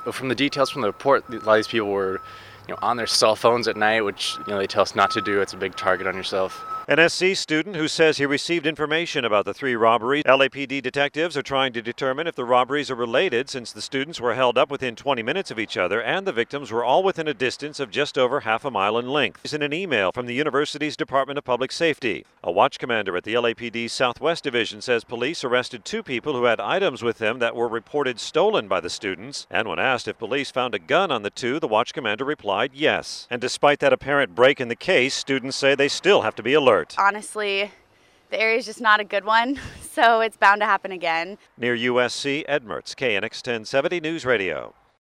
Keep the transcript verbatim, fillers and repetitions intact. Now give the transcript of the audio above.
From the details from the report, a lot of these people were, you know, on their cell phones at night, which, you know, they tell us not to do. It's a big target on yourself. An S C student who says he received information about the three robberies. L A P D detectives are trying to determine if the robberies are related, since the students were held up within twenty minutes of each other and the victims were all within a distance of just over half a mile in length. It's in an email from the university's Department of Public Safety. A watch commander at the L A P D Southwest Division says police arrested two people who had items with them that were reported stolen by the students. And when asked if police found a gun on the two, the watch commander replied yes. And despite that apparent break in the case, students say they still have to be alert. Honestly, the area is just not a good one, so it's bound to happen again. Near U S C, Ed Mertz, K N X ten seventy News Radio.